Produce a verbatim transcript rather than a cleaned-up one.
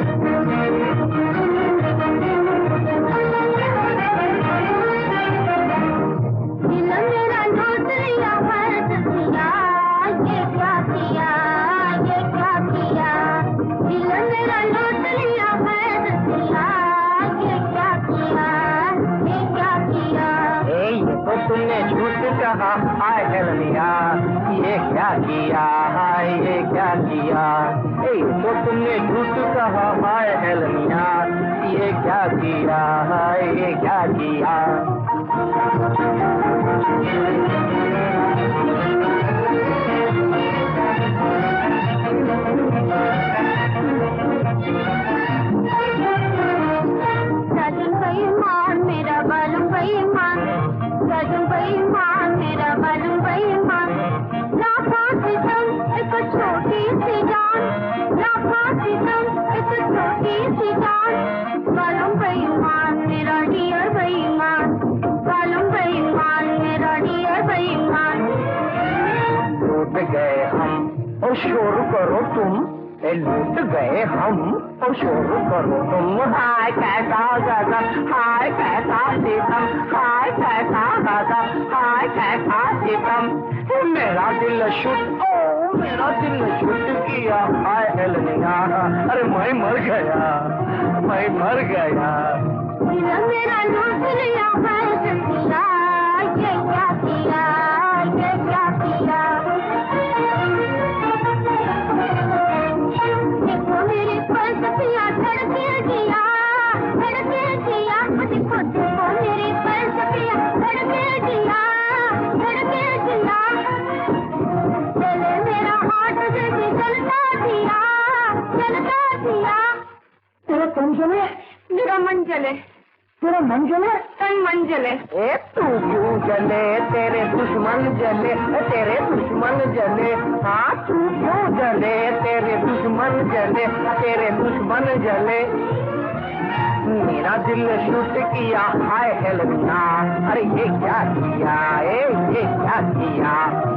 तुमने झूठ कहा हाय हेलनिया, ये क्या किया हाय ये क्या किया। ए तो तुमने झूठ कहा हाय हेलनिया, ये क्या किया हाय ये क्या किया। सजन बेईमान मेरा बालम बेईमान, सजन बेईमान मेरा बालम बेईमान। लाखों सितम एक छोटी सी जान, लाखों सितम एक छोटी सी जान। बालम बेईमान मेरा डियर बेईमान, बालम बेईमान मेरा डियर बेईमान। लूट गए हम और शोर करो तुम, लूट गए हम और शोर करो तुम। हाय कैसा गजब हाय कैसा सितम, हाय कैसा गजब हाय कैसा सितम। मेरा दिल शुद्ध ओ मेरा दिल शुद्ध किया हाय हेलनिया। अरे मैं मर गया मैं मर गया। मेरा लूट लिया हाय सखिया, ये क्या किया ये क्या किया। मेरी फलसफिया धड़के दिया धड़के दिया, देखो देखो मेरी फलसफिया धड़के दिया धड़के दिया। चले मेरा हाथ जैसे जलता दिया जलता दिया। तेरा तन जले मेरा मन जले, तेरा मन जले तन मन जले। ए तू क्यों जले, तेरे दुश्मन जले तेरे दुश्मन जले। हाँ तू क्यों जले, तेरे दुश्मन जले तेरे दुश्मन जले। मेरा दिल शूट किया हाय हेलनिया। अरे ये क्या किया ए ये क्या किया।